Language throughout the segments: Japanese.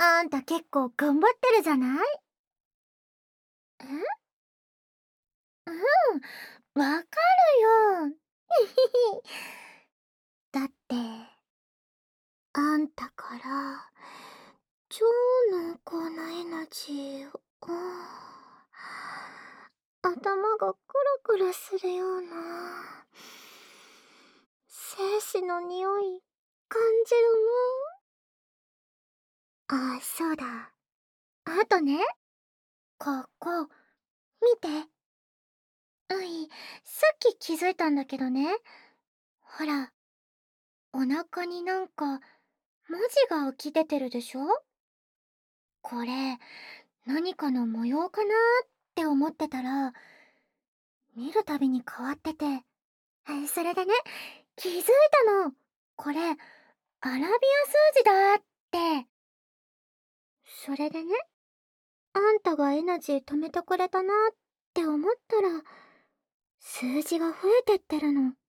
あんた結構頑張ってるじゃない？え？うん、わかるよ。だって、あんたから、超濃厚なエナジーを、頭がクラクラするような、精子の匂い、感じるもん。あ、そうだ。あとね、ここ、見て。さっき気づいたんだけどね。ほら、お腹になんか、文字が浮き出てるでしょ？これ、何かの模様かなって思ってたら、見るたびに変わってて、それでね、気づいたの。これ、アラビア数字だって。それでね、あんたがエナジー止めてくれたなって思ったら、数字が増えてってるの。で、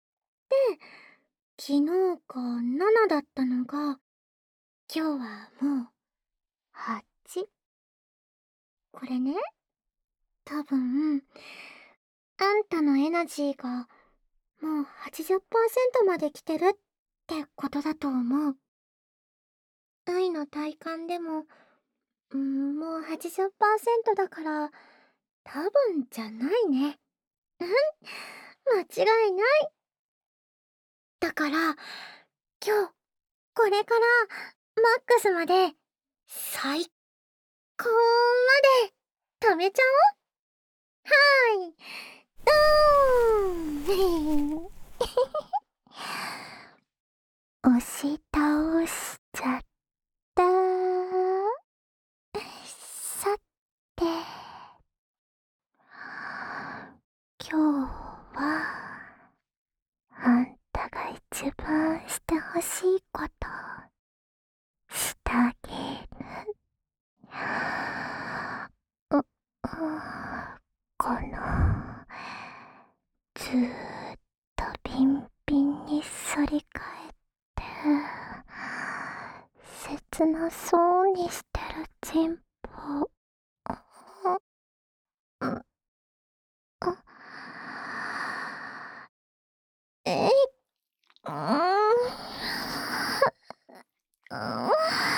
昨日が7だったのが、今日はもう8。これね、多分、あんたのエナジーがもう80%まで来てるってことだと思う。の体感でも、もう80%だから、多分じゃないね。間違いない。だから、今日、これから、マックスまで、最高まで、食べちゃおう。はい。ドーン押し倒しちゃった。さて、今日は、あんたが一番してほしいことしてあげる。う、この、ずーっとビンビンに反り返って、切なそうにしてるチンポ。うん、えい、うん、うん、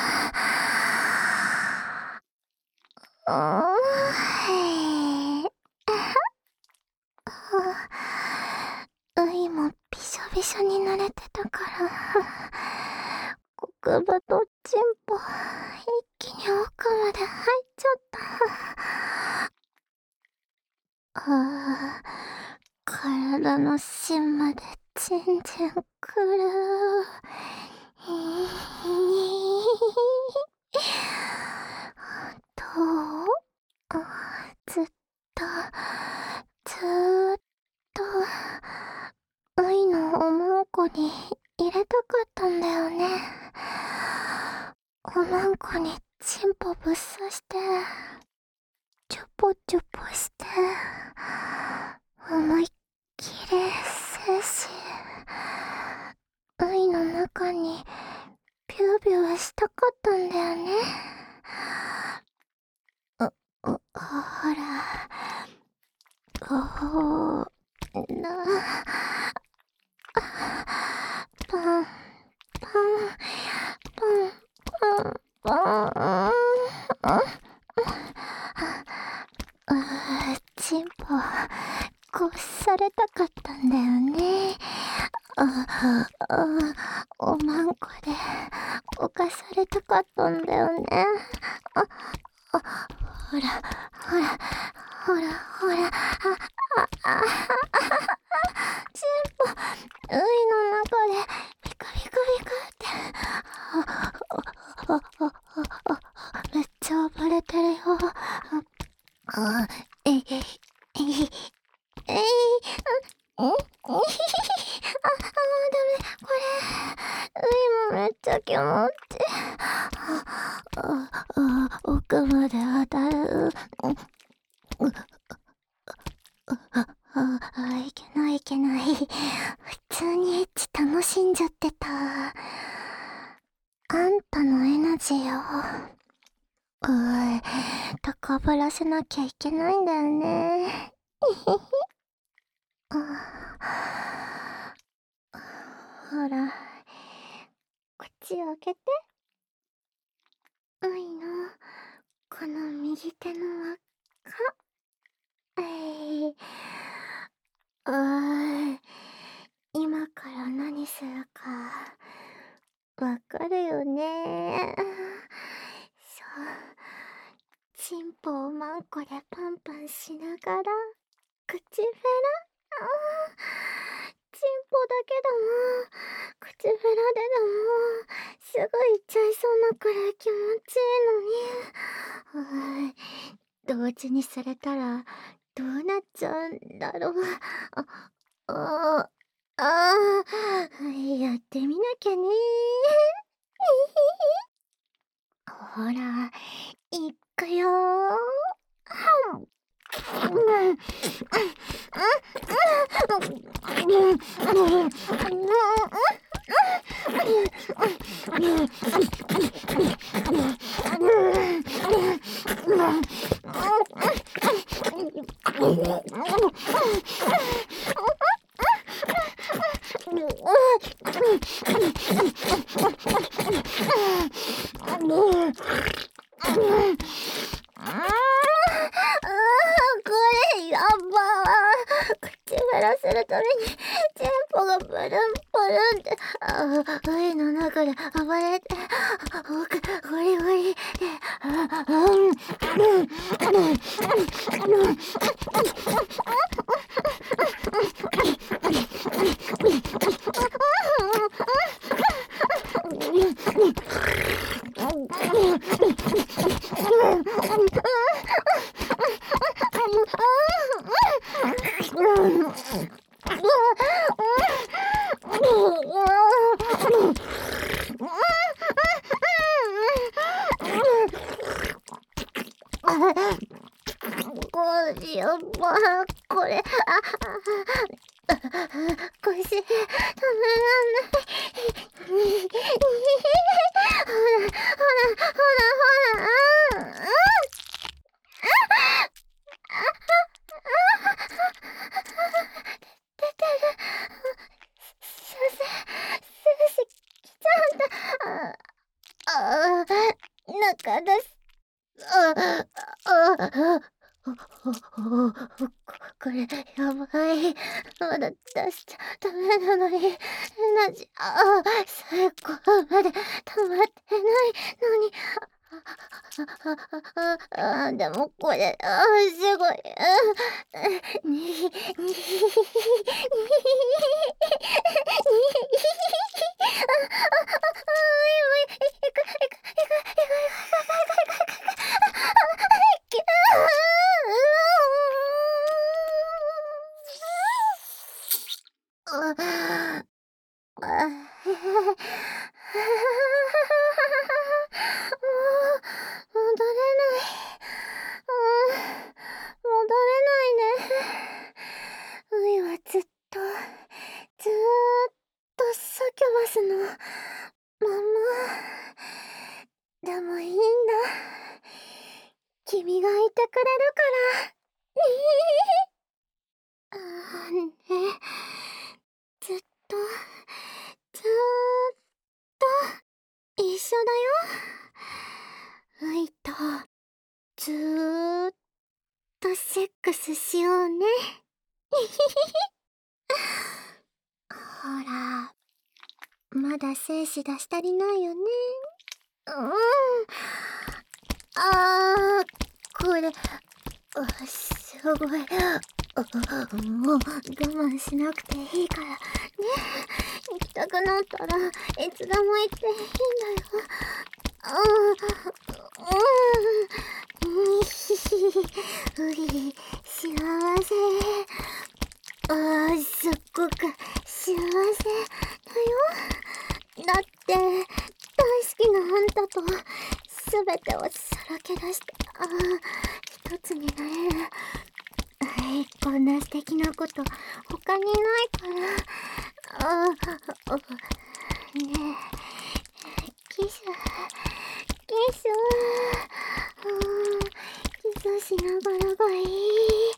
いもびしょびしょに濡れてたから、極部とチンポ、一気に奥まで入っちゃった。体の芯までチンチンくる。どう？ずっと、ずーっと、のおまんこに入れたかったんだよね。おまんこにチンポぶっ刺して、チュポチュポして、思いっきり精子、の中にビュービューしたかったんだよね。ほら、おー、パン、パン、パン、パン、パン、チンポ、こうされたかったんだよね。おまんこで、犯されたかったんだよね。ほら、ほら、ほら、ほら、チンポ、の中で、ビクビクビクって、めっちゃ暴れてるよ。えい、えい、えい、ダメ、これ、もめっちゃ気持ちいい。奥まで当たる。いけないいけない。普通にエッチ楽しんじゃってた。あんたのエナしよう。高ぶらせなきゃいけないんだよね。ほら、口開けて。いの、この右手の輪っか。今から何するか、わかるよね。そう。チンポをマンコでパンパンしながら、口フェラ。チンポだけども、口フェラでも、すぐ行っちゃいそうなくらい気持ちいいのに。同時にされたら、どうなっちゃうんだろう。やってみなきゃね。ほら、いくよー。これやばー。口減らせるためにチンポがブルンブルンって海の中で暴れて、ゴリゴリで、やばー、これ、腰、止めらんない。ほら、出てる。射精しちゃうんだ。中出す。これ、やばい。まだ出しちゃダメなのに、エナジー、最後まで溜まってないのに。でもこれ、すごい。戻れない。戻れないね。ういはずっとサキュバスのまま。でもいいんだ。君がいてくれるから。ね、ずっと一緒だよ。ういとずーっとセックスしようね。ほら、まだ精子出し足りないよね。これ、すごい。もう我慢しなくていいからね。行きたくなったらいつでも行っていいんだよ。うい、幸せ。すっごく幸せだよ。だって大好きなあんたと全てをさらけ出して一つになれる。こんな素敵なこと他にないから。ねえ、キスいしょ。キスしながらがいい。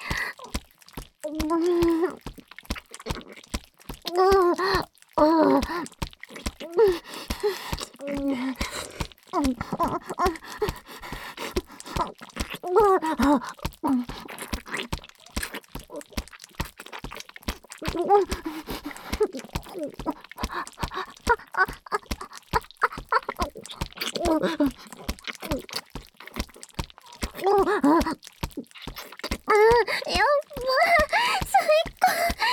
やっば、最高。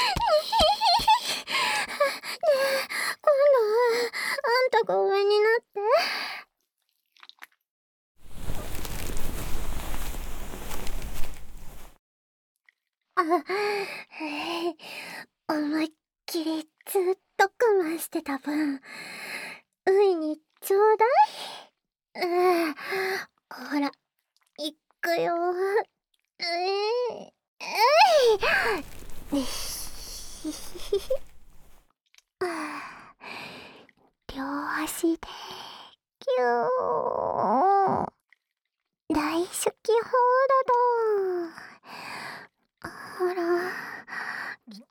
今度はあんたが上になって。思いっきりずっと我慢してた分、ういにちょうだい。ほら、いくよ。えひひひひ。両足でぎゅー。大初期ホールド。ほら、来て。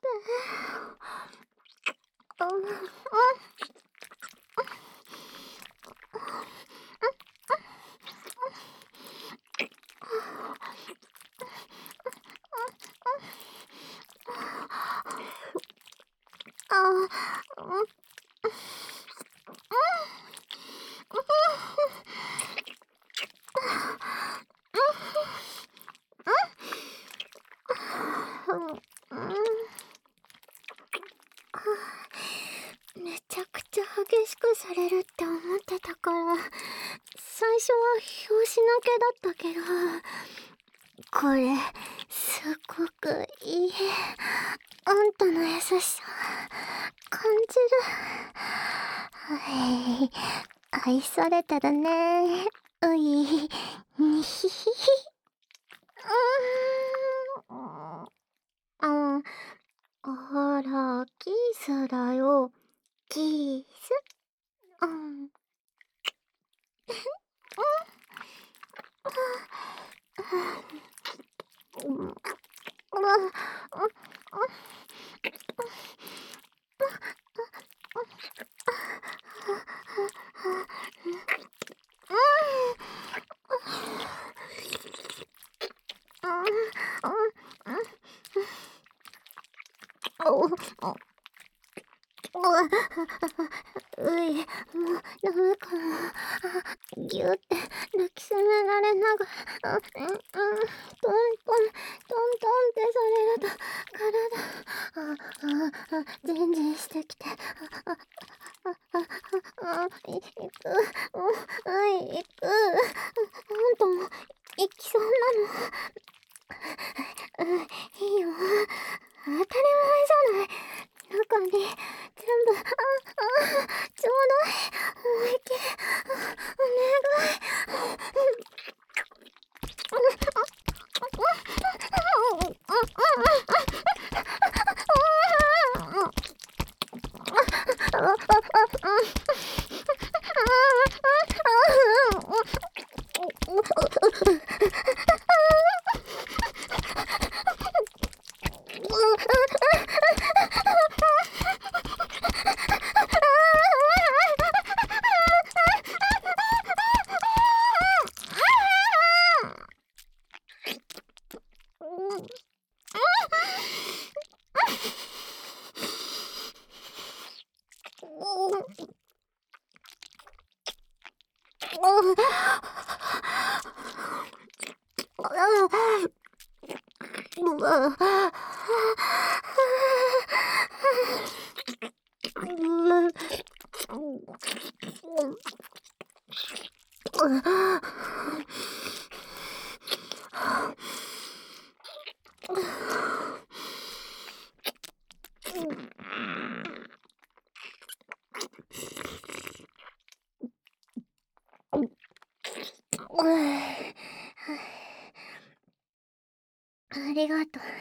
めちゃくちゃ激しくされるって思ってたから、最初は拍子抜けだったけど、これすごくいい。あんたの優しさ感じる。愛されてるね。うい、にひひひ。ほら、キスだよ。キス。うい、もうダメかな。ぎゅって抱きしめられながら、トントン、トントンってされると、体、ジンジンしてきて、行く、行く。あんたも行きそうなの。いいよ。当たり前じゃない。中に全部、ちょうだい。思いっきり、お願い。ありがとう。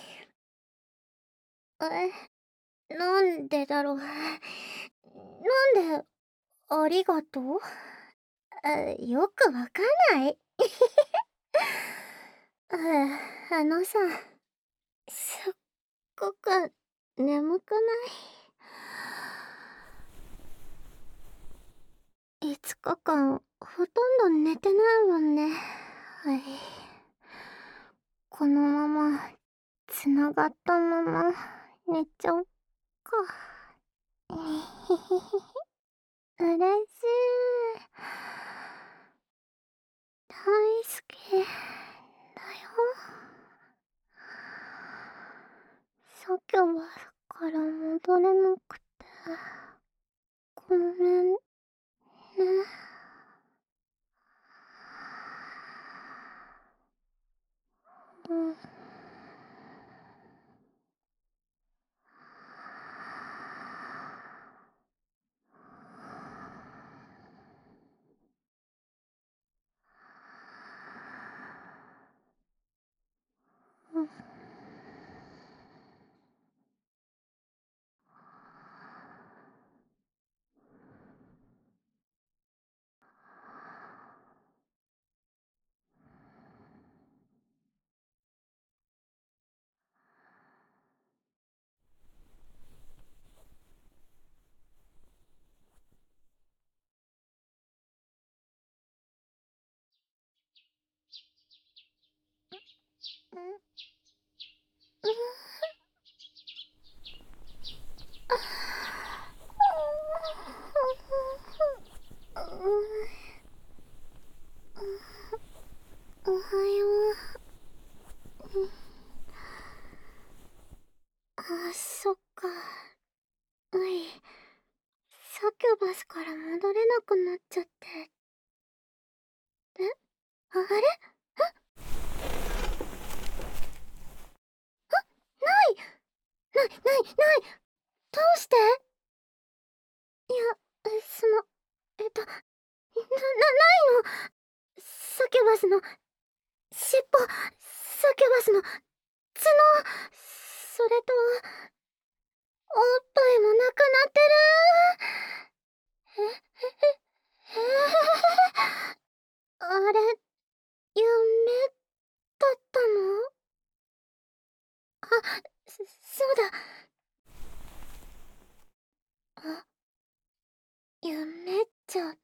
なんでだろう。なんで、ありがとう。 よくわかんない。さ、すっごく眠くない？5日間、ほとんど寝てないもんね。はい。このまま、つながったまま、寝ちゃおっか。えへへへ。嬉しい。大好きだよ。さっきはから戻れなくて、ごめんね。うん。うん。おはよう。そっか。サキュバスから戻れなくなっちゃって。あれ？ない。どうして？いや、ないの。サキュバスの尻尾、サキュバスの角、それと、おっぱいもなくなってる。あれ、夢だったの？そうだ。あ、夢じゃない。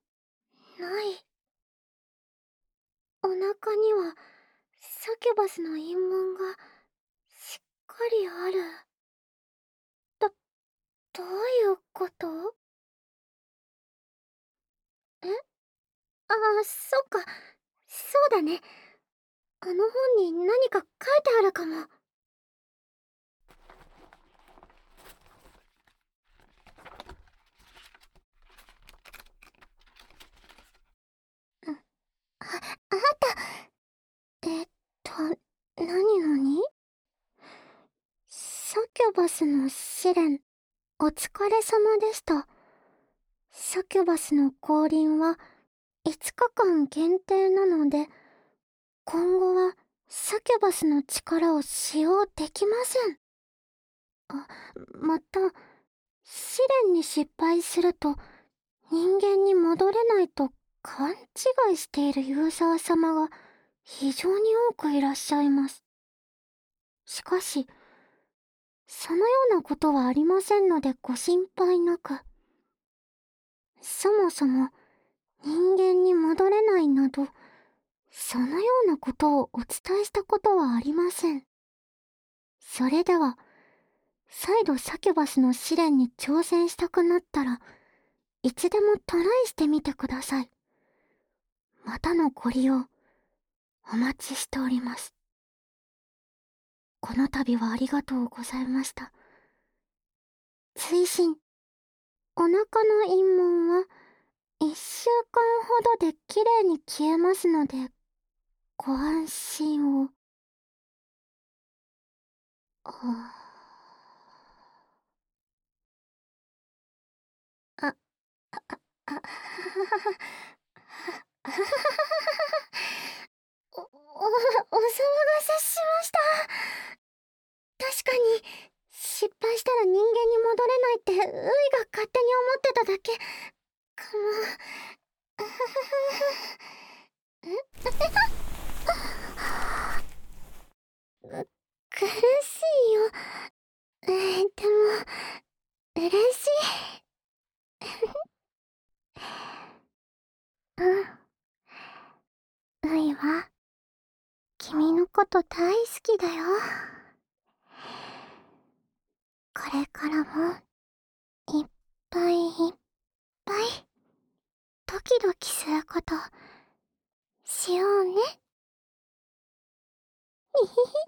お腹には、サキュバスの陰紋が、しっかりある。ど、どういうこと？え？そっか。そうだね。あの本に何か書いてあるかも。うん。あった。何？サキュバスの試練、お疲れ様でした。サキュバスの降臨は5日間限定なので、今後はサキュバスの力を使用できません。また、試練に失敗すると人間に戻れないと勘違いしているユーザー様が非常に多くいらっしゃいます。しかし、そのようなことはありませんのでご心配なく。そもそも人間に戻れないなど、そのようなことをお伝えしたことはありません。それでは、再度サキュバスの試練に挑戦したくなったら、いつでもトライしてみてください。またのご利用、お待ちしております。この度はありがとうございました。追伸、お腹の陰紋は1週間ほどできれいに消えますので、ご安心を。あ、あ、あ、ははお騒がせしました。確かに、失敗したら人間に戻れないってが勝手に思ってただけかも。 は君のこと大好きだよ。これからもいっぱいいっぱいドキドキすることしようね。ひひひ。